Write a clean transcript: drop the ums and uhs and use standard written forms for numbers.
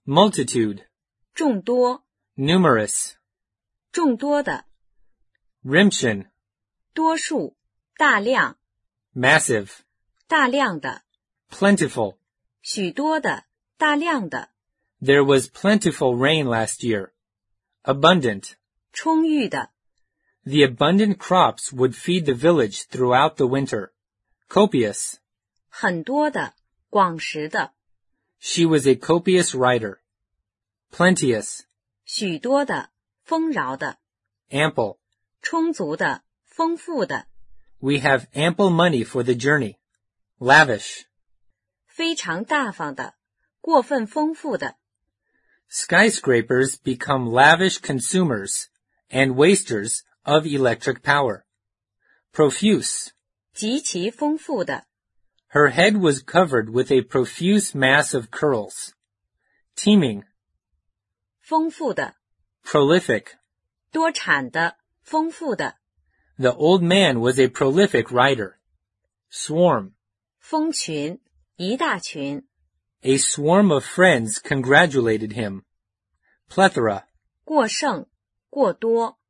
multitude, 众多 numerous, 众多的 rimshin, 多数大量 massive, 大量的 plentiful. 许多的大量的 There was plentiful rain last year. Abundant. 充裕的 The abundant crops would feed the village throughout the winter. Copious. 很多的广识的 She was a copious writer. Plenteous. 许多的丰饶的 Ample. 充足的丰富的 We have ample money for the journey. Lavish. 非常大方的过分丰富的 Skyscrapers become lavish consumers and wasters of electric power. Profuse. 极其丰富的 Her head was covered with a profuse mass of curls. Teeming. 丰富的 Prolific. 多产的丰富的 The old man was a prolific writer. Swarm. 蜂群一大群 A swarm of friends congratulated him. Plethora. 过剩过多